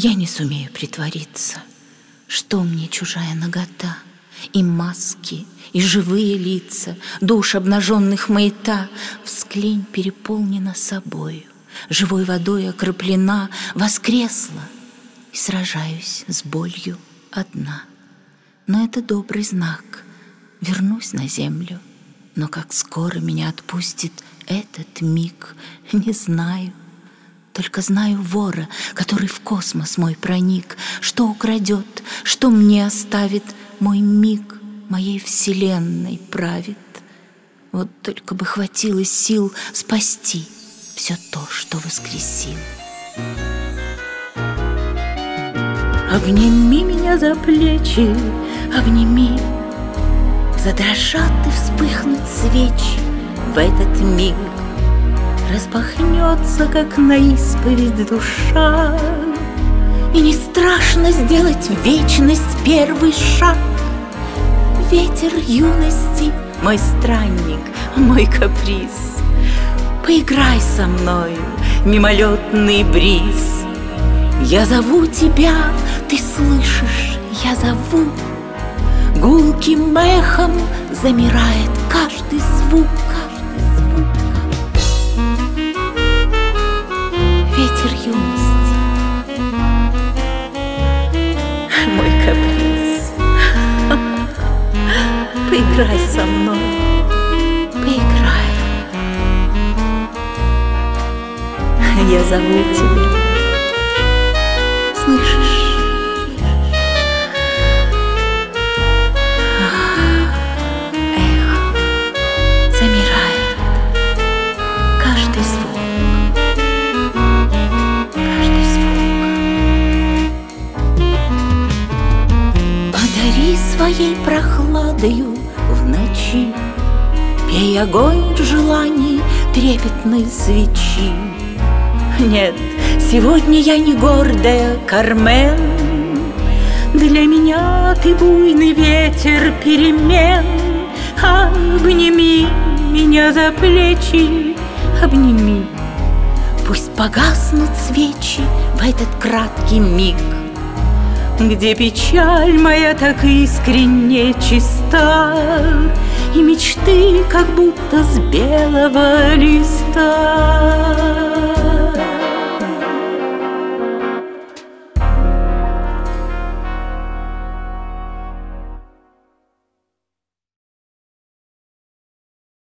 Я не сумею притвориться, что мне чужая нагота, и маски, и живые лица, душ обнаженных маята. Всклень переполнена собою, живой водой окроплена, воскресла, и сражаюсь с болью одна. Но это добрый знак, вернусь на землю. Но как скоро меня отпустит этот миг, не знаю. Только знаю вора, который в космос мой проник, что украдет, что мне оставит. Мой миг моей вселенной правит. Вот только бы хватило сил спасти все то, что воскресил. Обними меня за плечи, обними. Задрожат и вспыхнут свечи в этот миг. Распахнется, как на исповедь, душа, и не страшно сделать в вечность первый шаг. Ветер юности, мой странник, мой каприз, поиграй со мною, мимолетный бриз. Я зову тебя, ты слышишь, я зову. Гулким эхом замирает каждый звук. Ветер юности, мой каприз, поиграй со мной, поиграй. Я зову тебя, слышишь? Эхо замирает каждый звук. Подари своей прохладою в ночи, пей огонь в желании трепетной свечи. Нет, сегодня я не гордая Кармен, для меня ты буйный ветер перемен. Обними меня за плечи, обними. Пусть погаснут свечи в этот краткий миг, где печаль моя так искренне чиста, и мечты как будто с белого листа.